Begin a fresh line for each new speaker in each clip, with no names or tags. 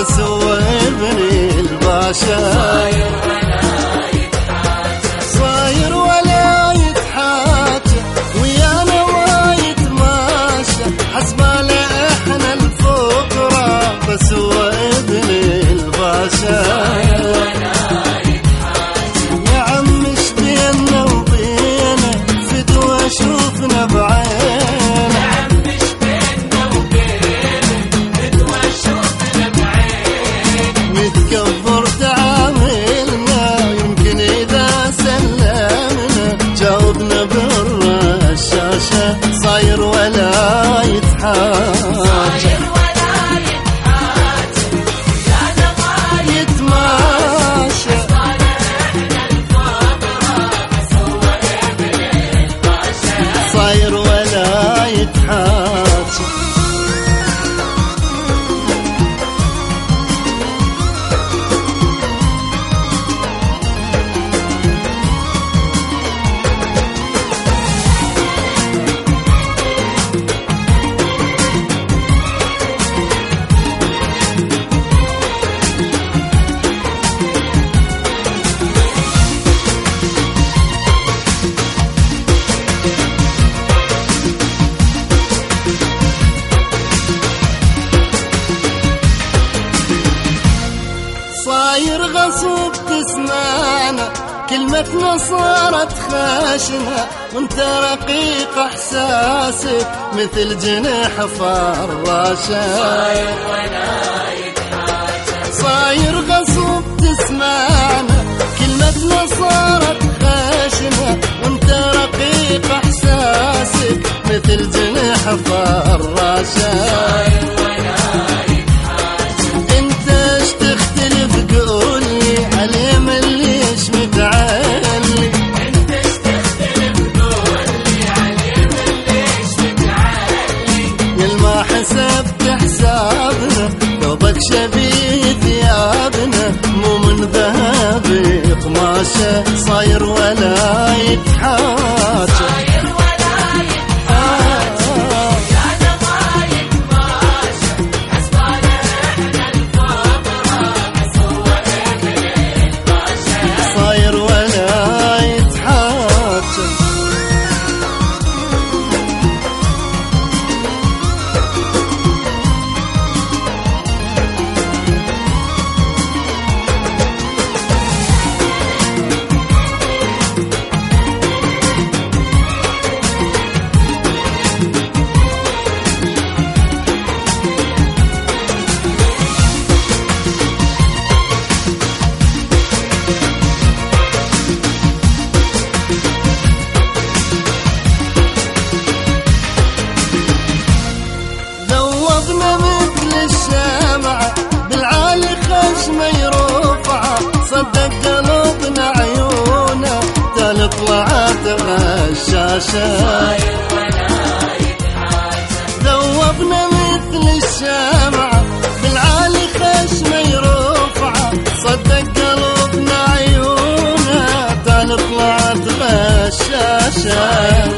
بس هو ابن الباشا. صاير ولا يتحاجى ويانا ما يتماشى، حسباله احنا الفقراء بس هو ابن الباشا. يا عم ايش بينا وبينه فدوى شوفنا بعينه، يا عم ايش بينا وبينه فدوى شوفنا بعينه. نتكبر تعاملنا يمكن اذا سلمنا جاوبنا بالرشاشة. صاير ولا يتحاجى صاير ولا يتحاجى. صاير غصب تسمعنا كلمتنا صارت خاشنة، وانت رقيق احساسك مثل جناح فراشة. صاير ولا يتحاجى صاير غصب تسمعنا كلمتنا صارت خاشنة، وانت رقيق احساسك مثل جناح فراشة. شبيه ثيابنا مو من ذهب قماشه. صاير ولا يتحاجى صاير ولا يتحاجى ويانا ما يتماشى، حسباله احنا الفقراء بس هو ابن الباشا. صاير ولا يتحاجى. الشمعة بالعالي خشمه يرفعه، صدق قلوبنا عيونه تالي طلعت غشاشة. صاير ولا يتحاجى ذوبنا مثل الشمعة بالعالي خشمه يرفعه، صدق قلوبنا عيونه تالي طلعت غشاشة.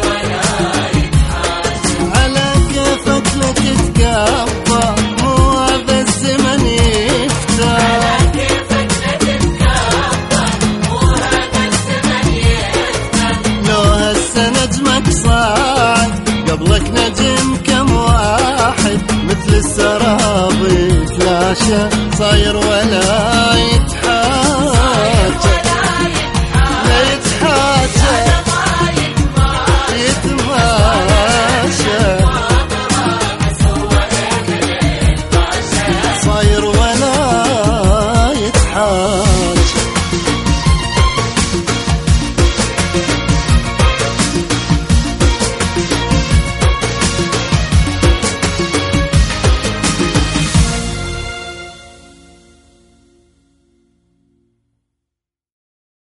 على كيفك لا تتكبر قبلك نجم كم واحد مثل السراب فلاشة. صاير ولا